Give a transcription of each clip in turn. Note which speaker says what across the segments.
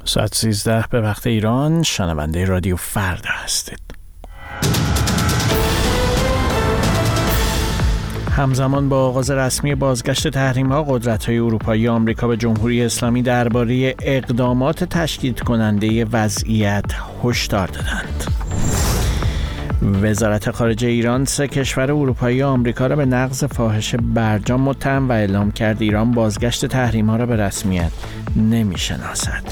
Speaker 1: ساعت 13 به وقت ایران. شنونده رادیو فردا هستید. همزمان با آغاز رسمی بازگشت تحریم‌ها، قدرت‌های اروپایی و آمریکا به جمهوری اسلامی درباره اقدامات تشدید کننده وضعیت هشدار دادند. وزارت خارجه ایران 3 کشور اروپایی و آمریکا را به نقض فاحش برجام متهم و اعلام کرد ایران بازگشت تحریم‌ها را به رسمیت نمی‌شناسد.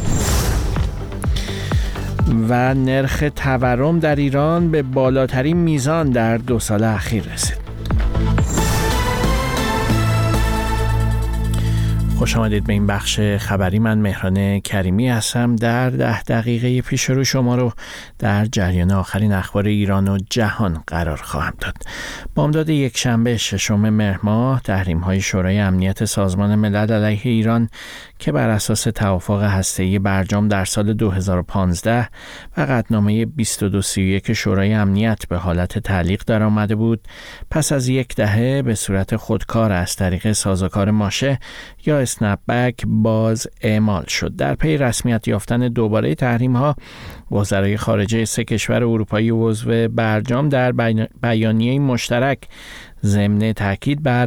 Speaker 1: و نرخ تورم در ایران به بالاترین میزان در 2 سال اخیر رسید. خوش آمدید به این بخش خبری. من مهران کریمی هستم. در 10 دقیقه پیش رو شما رو در جریان آخرین اخبار ایران و جهان قرار خواهم داد. بامداد یکشنبه 6 مهر ماه، تحریم‌های شورای امنیت سازمان ملل علیه ایران که بر اساس توافق هسته‌ای برجام در سال 2015 و قطعنامه 2231 شورای امنیت به حالت تعلیق درآمده بود، پس از 10 دهه به صورت خودکار از طریق سازوکار ماشه یا اسنپ بک باز اعمال شد. در پی رسمیت یافتن دوباره تحریم‌ها، وزرای خارجه 3 کشور اروپایی عضو برجام در بیانیه مشترک ضمن تاکید بر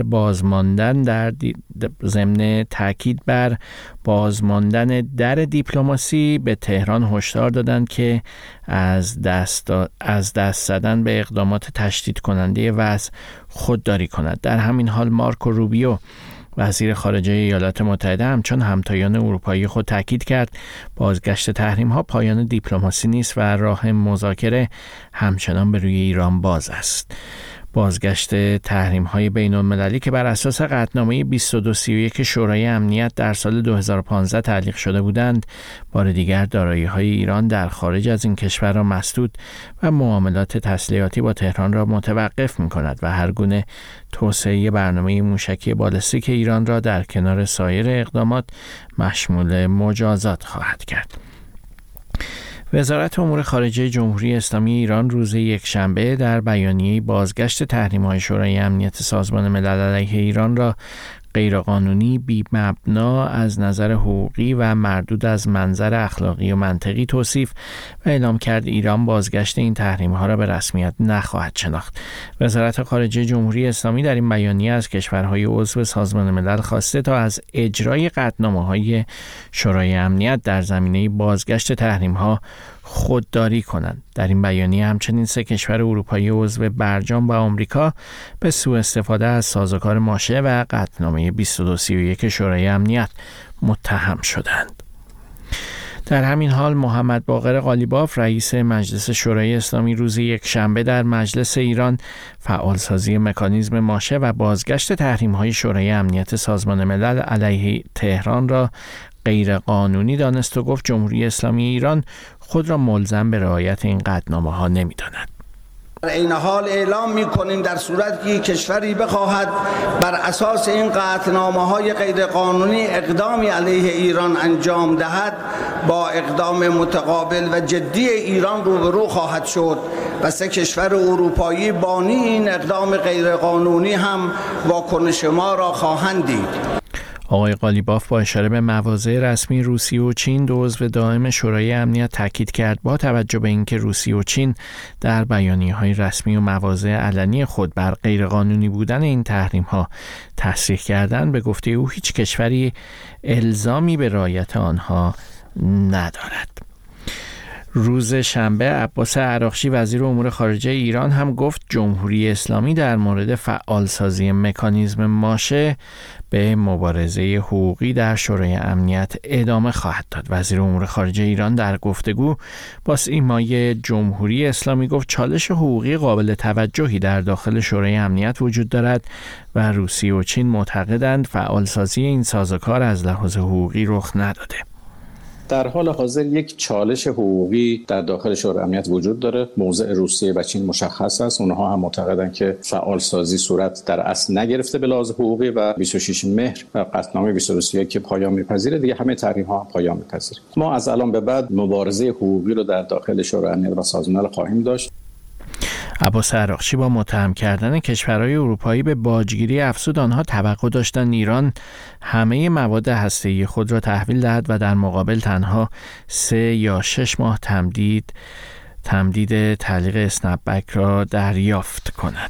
Speaker 1: بازماندن در دیپلماسی به تهران هشدار دادند که از دست زدن به اقدامات تشدید کننده وضع خودداری کند. در همین حال مارکو روبیو وزیر خارجه ایالات متحده همچون همتایان اروپایی خود تاکید کرد بازگشت تحریم‌ها پایان دیپلماسی نیست و راه مذاکره همچنان به روی ایران باز است. بازگشت تحریم‌های بین‌المللی که بر اساس قطعنامه 2231 شورای امنیت در سال 2015 تعلیق شده بودند، بار دیگر دارایی‌های ایران در خارج از این کشور را مسدود و معاملات تسلیحاتی با تهران را متوقف می‌کند و هر گونه توسعه برنامه موشکی بالستیک ایران را در کنار سایر اقدامات مشمول مجازات خواهد کرد. وزارت امور خارجه جمهوری اسلامی ایران روز یکشنبه در بیانیه بازگشت تحریم‌های شورای امنیت سازمان ملل علیه ایران را غیرقانونی، بی‌مبنا از نظر حقوقی و مردود از منظر اخلاقی و منطقی توصیف و اعلام کرد ایران بازگشت این تحریم‌ها را به رسمیت نخواهد شناخت. وزارت خارجه جمهوری اسلامی در این بیانیه از کشورهای عضو سازمان ملل خواسته تا از اجرای قطعنامه‌های شورای امنیت در زمینه بازگشت تحریم‌ها خودداری کنند. در این بیانیه همچنین 3 کشور اروپایی عضو برجام و آمریکا به سوء استفاده از سازوکار ماشه و قطعنامه 2231 شورای امنیت متهم شدند. در همین حال محمد باقر قالیباف رئیس مجلس شورای اسلامی روز یکشنبه در مجلس ایران فعالسازی مکانیزم ماشه و بازگشت تحریم‌های شورای امنیت سازمان ملل علیه تهران را غیر قانونی دانست و گفت جمهوری اسلامی ایران خود را ملزم به رعایت این قطعنامه‌ها نمی‌داند.
Speaker 2: در این حال اعلام می‌کنیم در صورتی که کشوری بخواهد بر اساس این قطعنامه‌های غیرقانونی اقدامی علیه ایران انجام دهد، با اقدام متقابل و جدی ایران روبرو خواهد شد و 3 کشور اروپایی بانی این اقدام غیرقانونی هم واکنش ما را خواهند دید.
Speaker 1: آقای قالیباف با اشاره به مواضع رسمی روسیه و چین، دو عضو دائم شورای امنیت، تاکید کرد با توجه به اینکه روسیه و چین در بیانیه‌های رسمی و مواضع علنی خود بر غیرقانونی بودن این تحریم‌ها تصریح کردند، به گفته او هیچ کشوری الزامی به رعایت آنها ندارد. روز شنبه عباس عراقچی وزیر امور خارجه ایران هم گفت جمهوری اسلامی در مورد فعالسازی مکانیزم ماشه به مبارزه حقوقی در شورای امنیت ادامه خواهد داد. وزیر امور خارجه ایران در گفتگو با سیمای جمهوری اسلامی گفت چالش حقوقی قابل توجهی در داخل شورای امنیت وجود دارد و روسیه و چین معتقدند فعالسازی این سازوکار از لحاظ حقوقی رخ نداده.
Speaker 3: در حال حاضر یک چالش حقوقی در داخل شورای امنیت وجود داره. موضع روسیه و چین مشخص است. اونها هم معتقدند که فعالسازی صورت در اصل نگرفته به لحاظ حقوقی و 26 مهر و قطعنامه 2231 که پایان میپذیره، دیگه همه تحریم‌ها هم پایان میپذیره. ما از الان به بعد مبارزه حقوقی رو در داخل شورای امنیت و سازمان ملل خواهیم داشت.
Speaker 1: عباس عراقچی با متهم کردن کشورهای اروپایی به باجگیری افزود آنها توقع داشتند ایران همه مواد هسته‌ای خود را تحویل دهد و در مقابل تنها 3 یا 6 ماه تمدید تعلیق اسنپ بک را دریافت کند.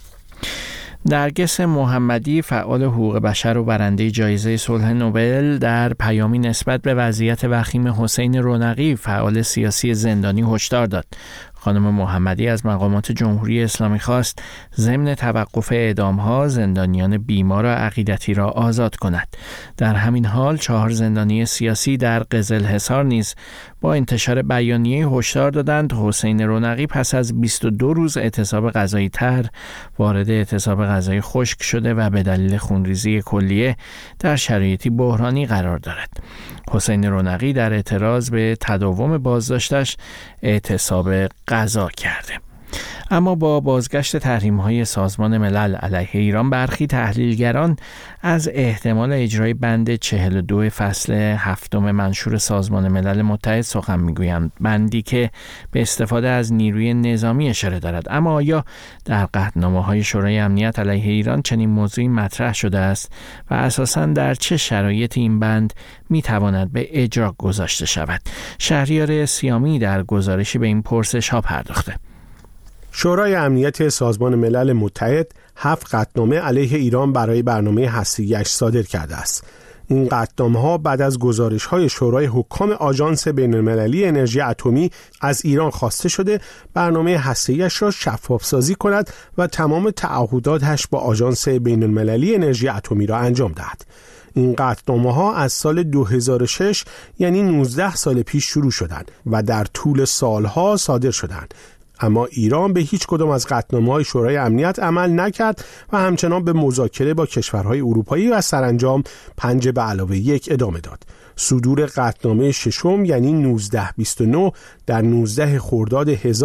Speaker 1: نرگس محمدی، فعال حقوق بشر و برنده جایزه صلح نوبل، در پیامی نسبت به وضعیت وخیم حسین رونقی، فعال سیاسی زندانی، هشدار داد. خانم محمدی از مقامات جمهوری اسلامی خواست ضمن توقف اعدام‌ها زندانیان بیمار و عقیدتی را آزاد کند. در همین حال 4 زندانی سیاسی در قزلحصار نیز با انتشار بیانیه هشدار دادند حسین رونقی پس از 22 روز اعتصاب غذایی تر وارد اعتصاب غذایی خشک شده و به دلیل خونریزی کلیه در شرایطی بحرانی قرار دارد. حسین رونقی در اعتراض به تداوم بازداشتش اعتصاب غذا کرده. اما با بازگشت تحریم‌های سازمان ملل علیه ایران، برخی تحلیلگران از احتمال اجرای بند 42 فصل 7 منشور سازمان ملل متحد سخن می‌گویند، بندی که به استفاده از نیروی نظامی اشاره دارد. اما آیا در قطعنامه‌های شورای امنیت علیه ایران چنین موضوعی مطرح شده است و اساساً در چه شرایطی این بند می‌تواند به اجرا گذاشته شود؟ شهریار سیامی در گزارشی به این پرسش ها پرداخته.
Speaker 4: شورای امنیت سازمان ملل متحد 7 قطعنامه علیه ایران برای برنامه هسته‌ای‌اش صادر کرده است. این قطعنامه‌ها بعد از گزارش‌های شورای حکام آژانس بین‌المللی انرژی اتمی از ایران خواسته شده برنامه هسته‌ای‌اش را شفاف‌سازی کند و تمام تعهداتش با آژانس بین‌المللی انرژی اتمی را انجام دهد. این قطعنامه‌ها از سال 2006 یعنی 19 سال پیش شروع شدند و در طول سالها صادر شدند. اما ایران به هیچ کدام از قطعنامه‌های شورای امنیت عمل نکرد و همچنان به مذاکره با کشورهای اروپایی و سرانجام 5+1 ادامه داد. صدور قطعنامه ششم یعنی 1929 در 19 خرداد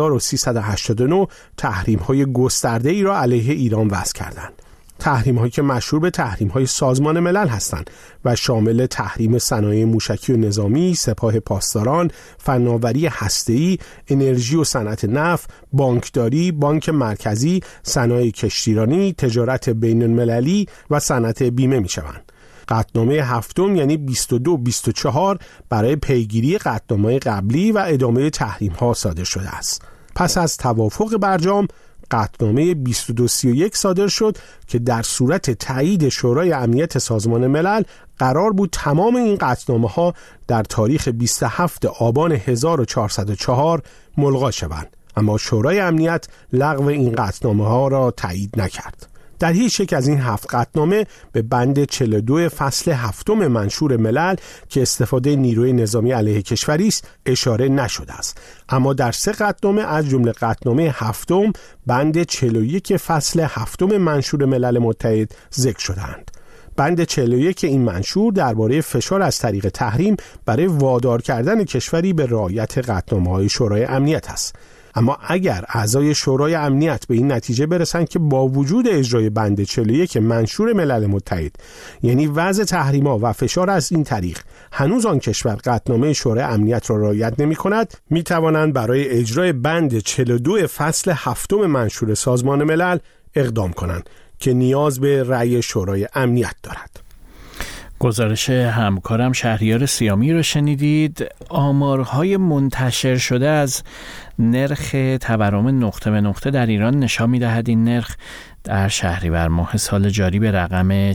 Speaker 4: 1389 تحریم‌های گسترده‌ای را علیه ایران وضع کردند. تحریم‌هایی که مشهور به تحریم‌های سازمان ملل هستند و شامل تحریم صنایع موشکی و نظامی، سپاه پاسداران، فناوری هسته‌ای، انرژی و صنعت نفت، بانکداری، بانک مرکزی، صنایع کشتیرانی، تجارت بین‌المللی و صنعت بیمه می‌شوند. قطعنامه هفتم یعنی 22-24 برای پیگیری قطعنامه‌های قبلی و ادامه تحریم‌ها صادر شده است. پس از توافق برجام قطعنامه 2231 صادر شد که در صورت تایید شورای امنیت سازمان ملل قرار بود تمام این قطعنامه‌ها در تاریخ 27 آبان 1404 ملغا شوند، اما شورای امنیت لغو این قطعنامه‌ها را تایید نکرد. در هیچ یک از این 7 قطعنامه به بند 42 فصل 7 منشور ملل که استفاده نیروی نظامی علیه کشوری است اشاره نشده است، اما در 3 قطعنامه از جمله قطعنامه 7 بند 41 فصل 7 منشور ملل متحد ذکر شدند. بند 41 این منشور درباره فشار از طریق تحریم برای وادار کردن کشوری به رعایت قطعنامه‌های شورای امنیت است. اما اگر اعضای شورای امنیت به این نتیجه برسند که با وجود اجرای بند 41 منشور ملل متحد یعنی وضع تحریم‌ها و فشار از این طریق هنوز آن کشور قطعنامه شورای امنیت را رعایت نمی‌کند، می‌توانند برای اجرای بند 42 فصل 7 منشور سازمان ملل اقدام کنند که نیاز به رأی شورای امنیت دارد.
Speaker 1: گزارش همکارم شهریار سیامی رو شنیدید. آمارهای منتشر شده از نرخ تورم نقطه به نقطه در ایران نشان می‌دهد این نرخ در شهریور ماه سال جاری به رقم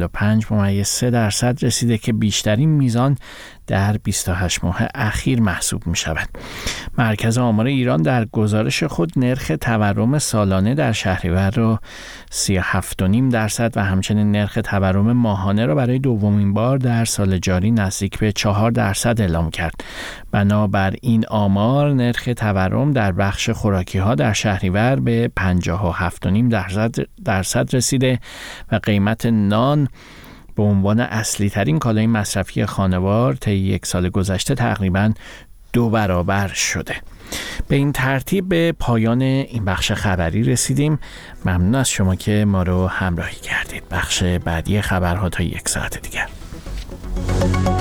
Speaker 1: 45.3% رسیده که بیشترین میزان در 28 ماه اخیر محسوب می شود. مرکز آمار ایران در گزارش خود نرخ تورم سالانه در شهریور را 37.5% و همچنین نرخ تورم ماهانه را برای دومین بار در سال جاری نزدیک به 4% اعلام کرد. بنابر این آمار نرخ تورم در بخش خوراکی ها در شهریور به 57.5% رسیده و قیمت نان به عنوان اصلی ترین کالای مصرفی خانوار طی 1 سال گذشته تقریباً 2 برابر شده. به این ترتیب به پایان این بخش خبری رسیدیم. ممنون از شما که ما رو همراهی کردید. بخش بعدی خبرها تا 1 ساعت دیگر.